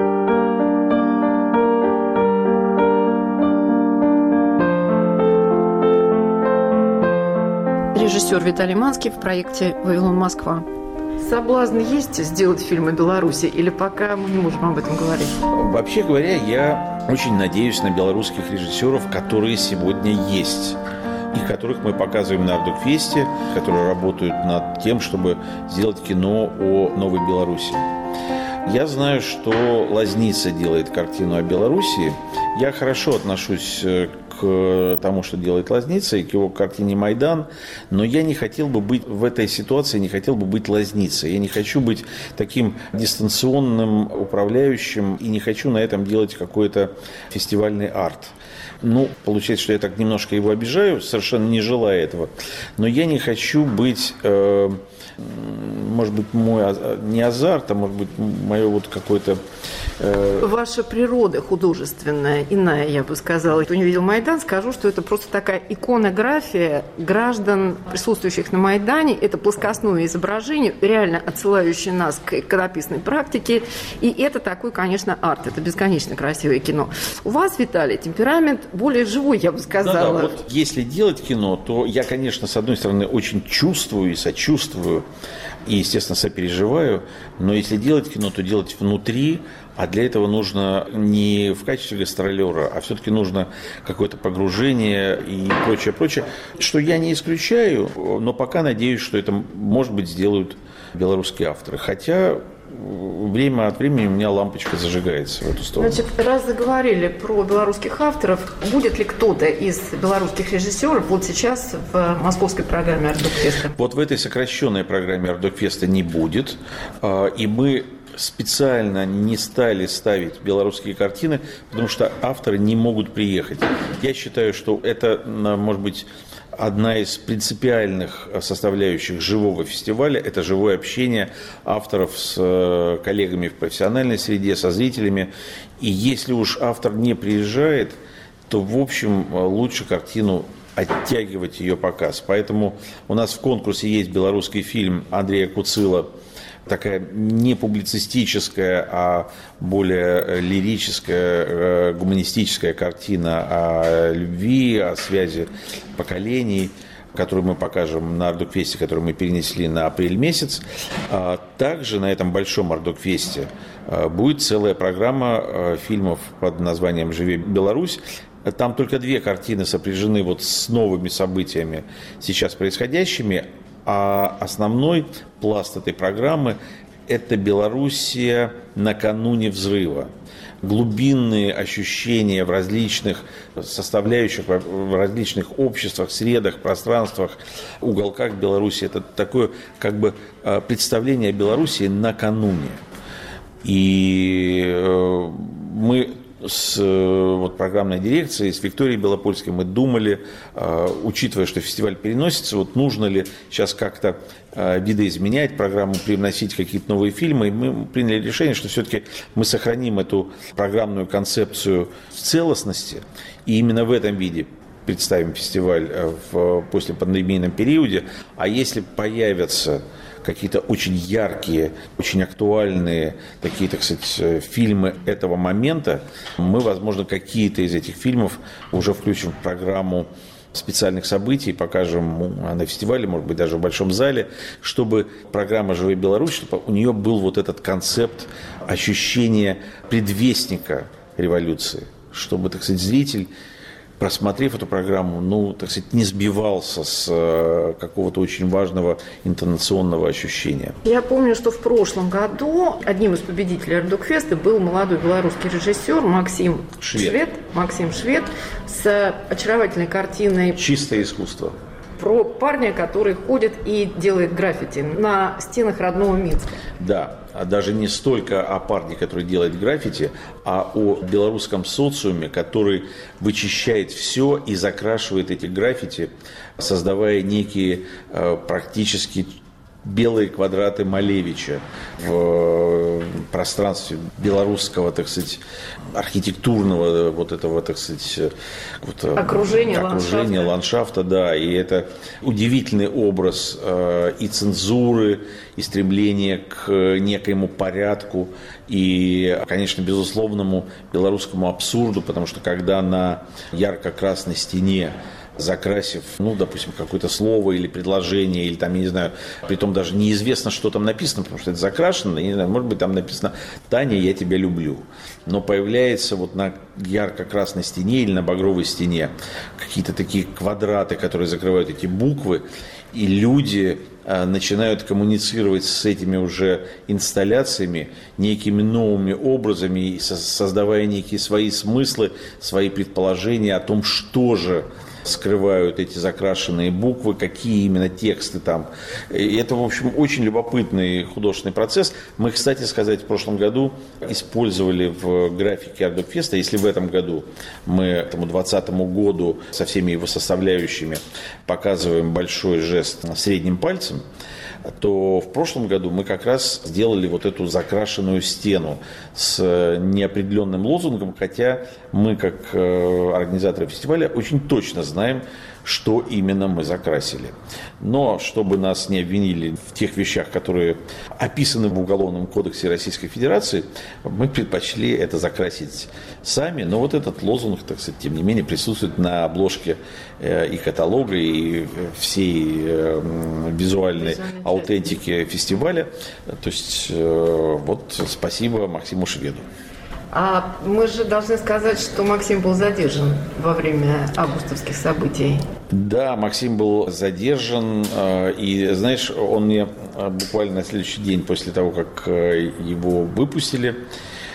Режиссер Виталий Манский в проекте «Вавилон, Москва». Соблазн есть сделать фильм о Беларуси или пока мы не можем об этом говорить? Вообще говоря, я очень надеюсь на белорусских режиссеров, которые сегодня есть. И которых мы показываем на Ардукфесте, которые работают над тем, чтобы сделать кино о Новой Беларуси. Я знаю, что Лазница делает картину о Беларуси. Я хорошо отношусь к тому, что делает Лазница, и к его картине «Майдан», но я не хотел бы быть в этой ситуации, не хотел бы быть Лазницей. Я не хочу быть таким дистанционным управляющим и не хочу на этом делать какой-то фестивальный арт. Получается, что я так немножко его обижаю, совершенно не желая этого. Но я не хочу быть, может быть, мой не азарт, а может быть, мое вот какое-то... Ваша природа художественная, иная, я бы сказала. Кто не видел Майдан, скажу, что это просто такая иконография граждан, присутствующих на Майдане. Это плоскостное изображение, реально отсылающее нас к иконописной практике. И это такой, конечно, арт. Это бесконечно красивое кино. У вас, Виталий, темперамент более живой, я бы сказала. Да, вот если делать кино, то я, конечно, с одной стороны, очень чувствую и сочувствую, и, естественно, сопереживаю, но если делать кино, то делать внутри, а для этого нужно не в качестве гастролера, а все-таки нужно какое-то погружение и прочее, что я не исключаю, но пока надеюсь, что это, может быть, сделают белорусские авторы. Хотя время от времени у меня лампочка зажигается в эту сторону. Значит, раз заговорили про белорусских авторов, будет ли кто-то из белорусских режиссеров вот сейчас в московской программе Ардукфеста? Вот в этой сокращенной программе Ардукфеста не будет. И мы специально не стали ставить белорусские картины, потому что авторы не могут приехать. Я считаю, что это, может быть, одна из принципиальных составляющих живого фестиваля – это живое общение авторов с коллегами в профессиональной среде, со зрителями. И если уж автор не приезжает, то, в общем, лучше картину оттягивать ее показ. Поэтому у нас в конкурсе есть белорусский фильм Андрея Куцила, такая не публицистическая, а более лирическая, гуманистическая картина о любви, о связи поколений, которую мы покажем на Ардукфесте, который мы перенесли на апрель месяц. Также на этом большом Ардукфесте будет целая программа фильмов под названием «Живи Беларусь». Там только 2 картины сопряжены вот с новыми событиями, сейчас происходящими, а основной пласт этой программы – это Белоруссия накануне взрыва. Глубинные ощущения в различных составляющих, в различных обществах, средах, пространствах, уголках Беларуси. Это такое как бы представление о Белоруссии накануне. И мы с программной дирекцией, с Викторией Белопольской мы думали, учитывая, что фестиваль переносится, вот нужно ли сейчас как-то видоизменять программу, привносить какие-то новые фильмы. И мы приняли решение, что все-таки мы сохраним эту программную концепцию в целостности. И именно в этом виде представим фестиваль в послепандемийном периоде. А если появятся какие-то очень яркие, очень актуальные такие, так сказать, фильмы этого момента, мы, возможно, какие-то из этих фильмов уже включим в программу специальных событий, покажем на фестивале, может быть, даже в Большом зале, чтобы программа «Живи Беларусь», чтобы у нее был вот этот концепт ощущения предвестника революции, чтобы, так сказать, зритель, просмотрев эту программу, так сказать, не сбивался с какого-то очень важного интонационного ощущения. Я помню, что в прошлом году одним из победителей Ардукфеста был молодой белорусский режиссер Максим Швед с очаровательной картиной «Чистое искусство». Про парня, который ходит и делает граффити на стенах родного Минска. Да, а даже не столько о парне, который делает граффити, а о белорусском социуме, который вычищает все и закрашивает эти граффити, создавая некие практически белые квадраты Малевича в пространстве белорусского, так сказать, архитектурного вот этого, так сказать, окружения ландшафта, да, и это удивительный образ и цензуры, и стремления к некоему порядку, и, конечно, безусловному белорусскому абсурду, потому что когда на ярко-красной стене, закрасив, допустим, какое-то слово или предложение, или там, я не знаю, притом даже неизвестно, что там написано, потому что это закрашено, я не знаю, может быть, там написано «Таня, я тебя люблю». Но появляется вот на ярко-красной стене или на багровой стене какие-то такие квадраты, которые закрывают эти буквы, и люди начинают коммуницировать с этими уже инсталляциями некими новыми образами, создавая некие свои смыслы, свои предположения о том, что же скрывают эти закрашенные буквы, какие именно тексты там. И это, в общем, очень любопытный художественный процесс. Мы, кстати сказать, в прошлом году использовали в графике Ардукфеста, если в этом году мы этому 2020 году со всеми его составляющими показываем большой жест средним пальцем, то в прошлом году мы как раз сделали вот эту закрашенную стену с неопределенным лозунгом, хотя мы, как организаторы фестиваля, очень точно знаем, что именно мы закрасили. Но чтобы нас не обвинили в тех вещах, которые описаны в Уголовном кодексе Российской Федерации, мы предпочли это закрасить сами. Но вот этот лозунг, так сказать, тем не менее, присутствует на обложке и каталога, и всей визуальной аутентики фестиваля. То есть вот спасибо Максиму Шведу. А мы же должны сказать, что Максим был задержан во время августовских событий. Да, Максим был задержан, и, знаешь, он мне буквально на следующий день после того, как его выпустили,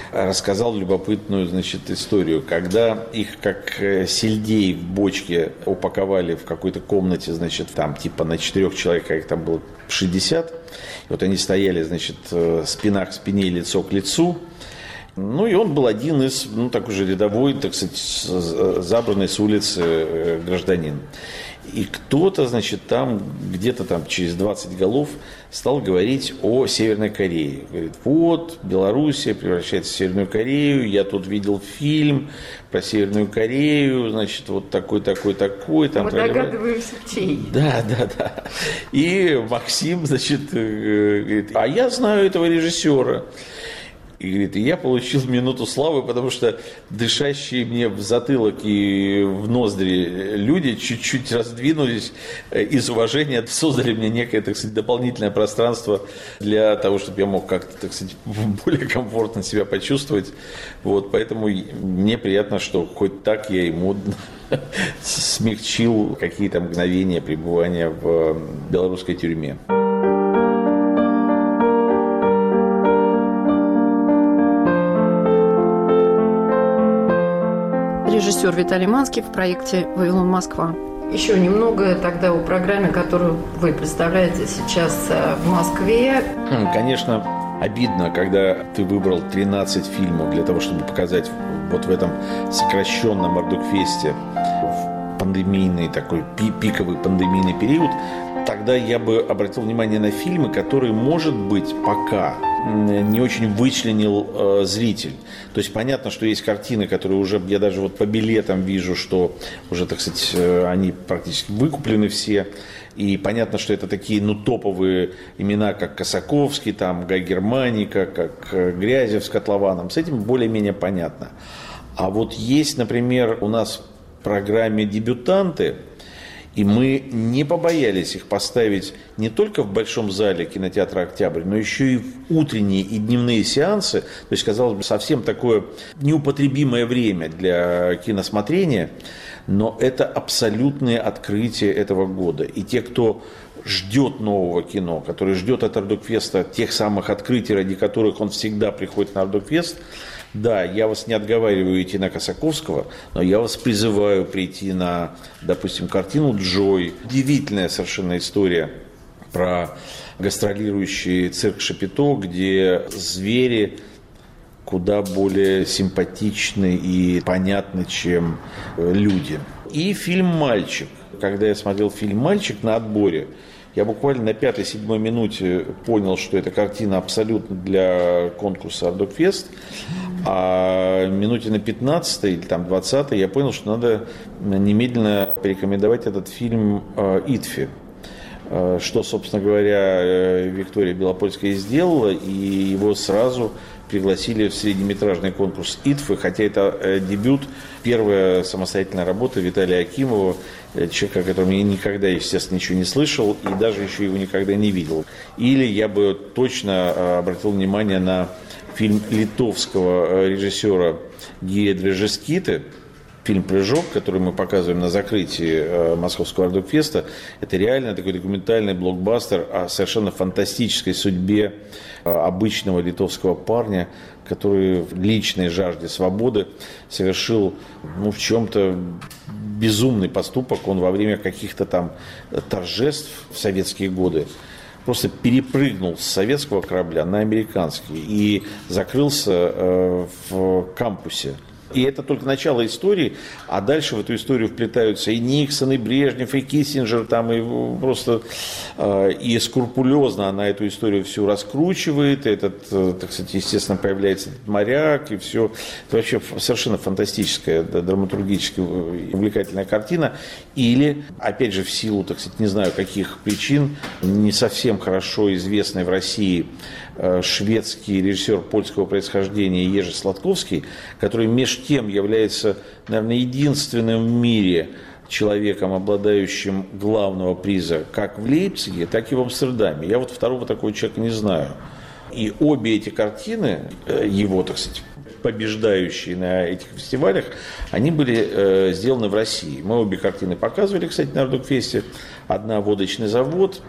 рассказал любопытную, значит, историю. Когда их как сельдей в бочке упаковали в какой-то комнате, значит, там типа на 4 человек, как их там было 60, и вот они стояли, значит, спина к спине, лицо к лицу. Ну, и он был один из, ну, такой же рядовой, так сказать, забранный с улицы гражданин. И кто-то, значит, там, где-то там через 20 голов стал говорить о Северной Корее. Говорит, вот, Белоруссия превращается в Северную Корею, я тут видел фильм про Северную Корею, значит, вот такой. Там, мы догадываемся, чей. Да. И Максим, значит, говорит, а я знаю этого режиссера. И говорит, я получил минуту славы, потому что дышащие мне в затылок и в ноздри люди чуть-чуть раздвинулись из уважения, создали мне некое, так сказать, дополнительное пространство для того, чтобы я мог как-то, так сказать, более комфортно себя почувствовать. Вот, поэтому мне приятно, что хоть так я ему смягчил какие-то мгновения пребывания в белорусской тюрьме. Режиссер Виталий Манский в проекте «Вавилон, Москва». Еще немного тогда о программе, которую вы представляете сейчас в Москве. Конечно, обидно, когда ты выбрал 13 фильмов для того, чтобы показать вот в этом сокращенном Ардукфесте в пандемийный такой пиковый пандемийный период. Тогда я бы обратил внимание на фильмы, которые, может быть, пока не очень вычленил зритель. То есть понятно, что есть картины, которые уже, я даже вот по билетам вижу, что уже, так сказать, они практически выкуплены все. И понятно, что это такие, ну, топовые имена, как Косаковский, там, Гай Германика, как Грязев с Котлованом. С этим более-менее понятно. А вот есть, например, у нас в программе «Дебютанты», и мы не побоялись их поставить не только в Большом зале кинотеатра «Октябрь», но еще и в утренние и дневные сеансы. То есть, казалось бы, совсем такое неупотребимое время для киносмотрения, но это абсолютное открытие этого года. И те, кто ждет нового кино, который ждет от Ардукфеста тех самых открытий, ради которых он всегда приходит на Ардукфест, да, я вас не отговариваю идти на Косаковского, но я вас призываю прийти на, допустим, картину «Джой». Удивительная совершенно история про гастролирующий цирк Шапито, где звери куда более симпатичны и понятны, чем люди. И фильм «Мальчик». Когда я смотрел фильм «Мальчик» на отборе, я буквально на 5-7 минуте понял, что эта картина абсолютно для конкурса «Ардукфест», а минуте на 15 или там 20 я понял, что надо немедленно порекомендовать этот фильм ИТФе, что, собственно говоря, Виктория Белопольская сделала, и его сразу пригласили в среднеметражный конкурс ИТФы, хотя это дебют, первая самостоятельная работа Виталия Акимова, человека, о котором я никогда, естественно, ничего не слышал и даже еще его никогда не видел. Или я бы точно обратил внимание на фильм литовского режиссера Гия Движескиты, фильм «Прыжок», который мы показываем на закрытии Московского Ардукфеста. Это реально такой документальный блокбастер о совершенно фантастической судьбе обычного литовского парня, который в личной жажде свободы совершил, ну, в чем-то безумный поступок. Он во время каких-то там торжеств в советские годы просто перепрыгнул с советского корабля на американский и закрылся в кампусе. И это только начало истории, а дальше в эту историю вплетаются и Никсон, и Брежнев, и Киссинджер, там, и просто и скрупулезно она эту историю всю раскручивает, этот, так сказать, естественно, появляется этот моряк, и все. Это вообще совершенно фантастическая, да, драматургически увлекательная картина. Или, опять же, в силу, так сказать, не знаю каких причин, не совсем хорошо известный в России шведский режиссер польского происхождения Ежи Сладковский, который между тем является, наверное, единственным в мире человеком, обладающим главного приза как в Лейпциге, так и в Амстердаме. Я вот второго такого человека не знаю. И обе эти картины, его, так сказать, побеждающие на этих фестивалях, они были сделаны в России. Мы обе картины показывали, кстати, на Ардукфесте. Одна «Водочный завод»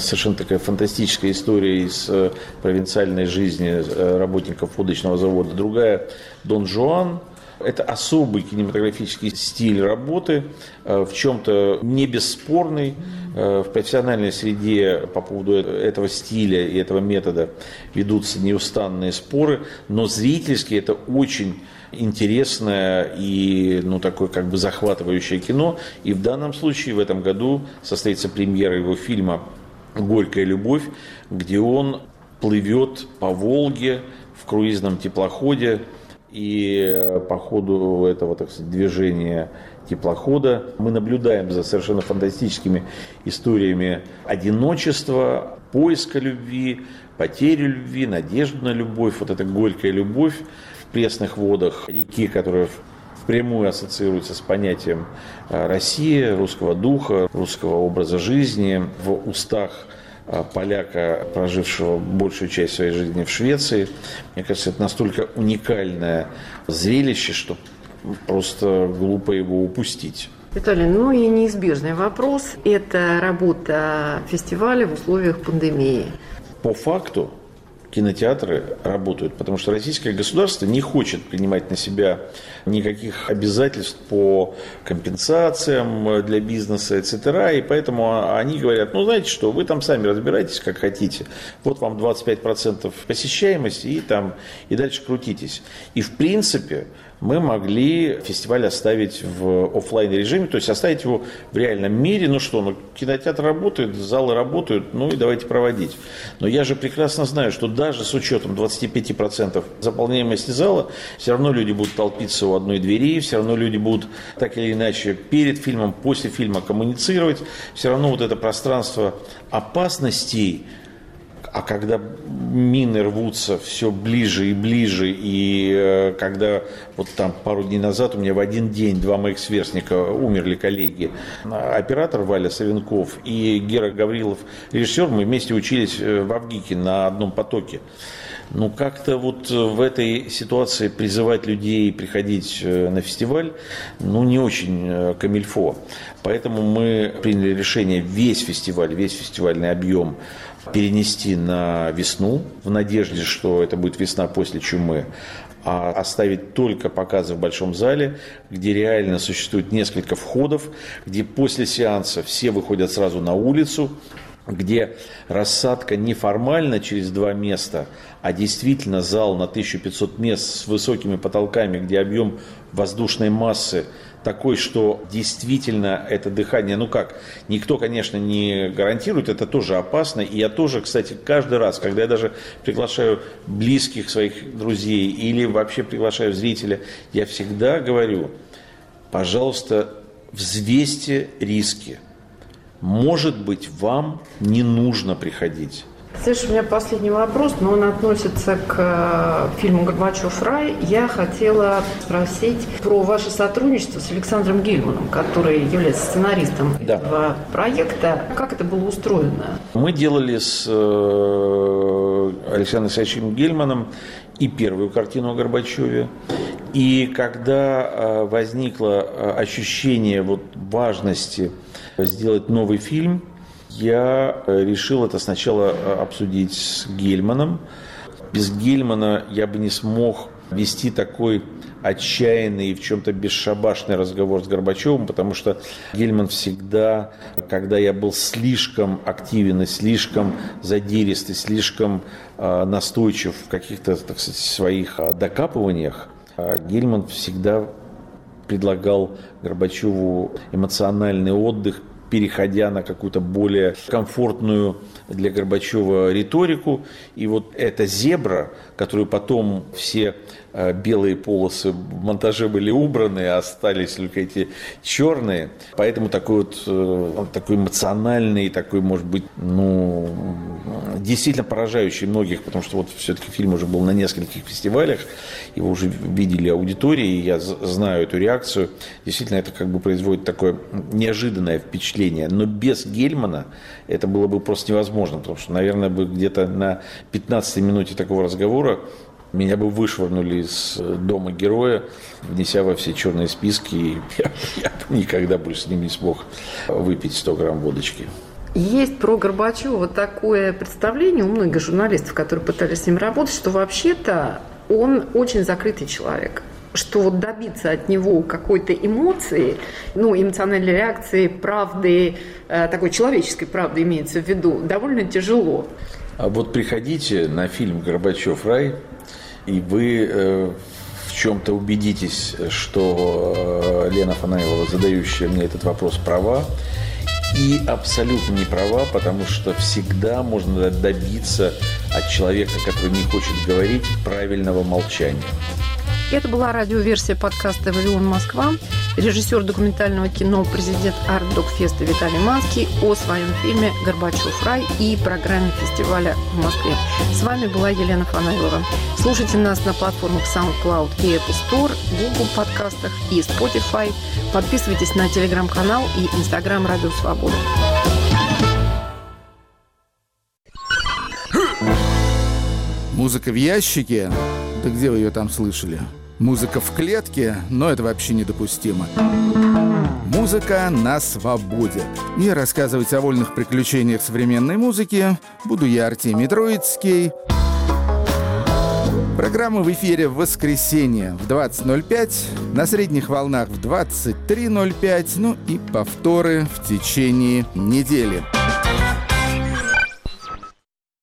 совершенно такая фантастическая история из провинциальной жизни работников водочного завода. Другая «Дон Жуан». Это особый кинематографический стиль работы, в чем-то не бесспорный. В профессиональной среде по поводу этого стиля и этого метода ведутся неустанные споры, но зрительски это очень интересное и такое как бы захватывающее кино. И в данном случае в этом году состоится премьера его фильма «Горькая любовь», где он плывет по Волге в круизном теплоходе. И по ходу этого, так сказать, движения теплохода мы наблюдаем за совершенно фантастическими историями одиночества, поиска любви, потери любви, надежды на любовь. Вот эта горькая любовь в пресных водах реки, которая впрямую ассоциируется с понятием России, русского духа, русского образа жизни в устах поляка, прожившего большую часть своей жизни в Швеции. Мне кажется, это настолько уникальное зрелище, что просто глупо его упустить. Виталий, и неизбежный вопрос – это работа фестиваля в условиях пандемии. По факту кинотеатры работают, потому что российское государство не хочет принимать на себя никаких обязательств по компенсациям для бизнеса, etc. И поэтому они говорят, знаете что, вы там сами разбирайтесь, как хотите. Вот вам 25% посещаемости и дальше крутитесь. И в принципе мы могли фестиваль оставить в офлайн режиме, то есть оставить его в реальном мире. Кинотеатр работает, залы работают, и давайте проводить. Но я же прекрасно знаю, что даже с учетом 25% заполняемости зала, все равно люди будут толпиться у одной двери, все равно люди будут так или иначе перед фильмом, после фильма коммуницировать, все равно вот это пространство опасностей. А когда мины рвутся все ближе и ближе, и когда пару дней назад у меня в один день 2 моих сверстника умерли, коллеги, оператор Валя Савенков и Гера Гаврилов, режиссер, мы вместе учились в Авгике на одном потоке. Как-то в этой ситуации призывать людей приходить на фестиваль, не очень камильфо. Поэтому мы приняли решение весь фестивальный объем перенести на весну, в надежде, что это будет весна после чумы, а оставить только показы в большом зале, где реально существует несколько входов, где после сеанса все выходят сразу на улицу, где рассадка не формально через 2 места, а действительно зал на 1500 мест с высокими потолками, где объем воздушной массы такой, что действительно это дыхание, никто, конечно, не гарантирует, это тоже опасно. И я тоже, кстати, каждый раз, когда я даже приглашаю близких своих друзей или вообще приглашаю зрителя, я всегда говорю, пожалуйста, взвесьте риски. Может быть, вам не нужно приходить. Слышь, у меня последний вопрос, но он относится к фильму «Горбачев. Рай». Я хотела спросить про ваше сотрудничество с Александром Гельманом, который является сценаристом этого проекта. Как это было устроено? Мы делали с Александром Алексеевичем Гельманом и первую картину о Горбачеве. И когда возникло ощущение важности сделать новый фильм, я решил это сначала обсудить с Гельманом. Без Гельмана я бы не смог вести такой отчаянный и в чем-то бесшабашный разговор с Горбачевым, потому что Гельман всегда, когда я был слишком активен и слишком задирист и слишком настойчив в каких-то, так сказать, своих докапываниях, Гельман всегда предлагал Горбачеву эмоциональный отдых, переходя на какую-то более комфортную для Горбачева риторику. И эта зебра, которую потом все белые полосы в монтаже были убраны, а остались только эти черные. Поэтому такой эмоциональный, такой, может быть, действительно поражающий многих, потому что все-таки фильм уже был на нескольких фестивалях, его уже видели аудитории, и я знаю эту реакцию. Действительно, это производит такое неожиданное впечатление. Но без Гельмана это было бы просто невозможно, потому что, наверное, где-то на 15-й минуте такого разговора меня бы вышвырнули из дома героя, внеся во все черные списки, и я никогда больше с ним не смог выпить 100 грамм водочки. Есть про Горбачева такое представление у многих журналистов, которые пытались с ним работать, что вообще-то он очень закрытый человек. Что вот добиться от него какой-то эмоции, эмоциональной реакции, правды, такой человеческой правды имеется в виду, довольно тяжело. А вот приходите на фильм «Горбачев. Рай», и вы в чем-то убедитесь, что Лена Фанаилова, задающая мне этот вопрос, права, и абсолютно не права, потому что всегда можно добиться от человека, который не хочет говорить, правильного молчания. Это была радиоверсия подкаста «Вавилон Москва». Режиссер документального кино, президент Арт-Док-феста Виталий Манский о своем фильме «Горбачев. Рай» и программе фестиваля в Москве. С вами была Елена Фанаилова. Слушайте нас на платформах SoundCloud и Apple Store, Google подкастах и Spotify. Подписывайтесь на телеграм-канал и Instagram «Радио Свобода». Музыка в ящике? Да где вы ее там слышали? Музыка в клетке? Но это вообще недопустимо. Музыка на свободе. И рассказывать о вольных приключениях современной музыки буду я, Артемий Троицкий. Программа в эфире в воскресенье в 20:05, на средних волнах в 23:05, и повторы в течение недели.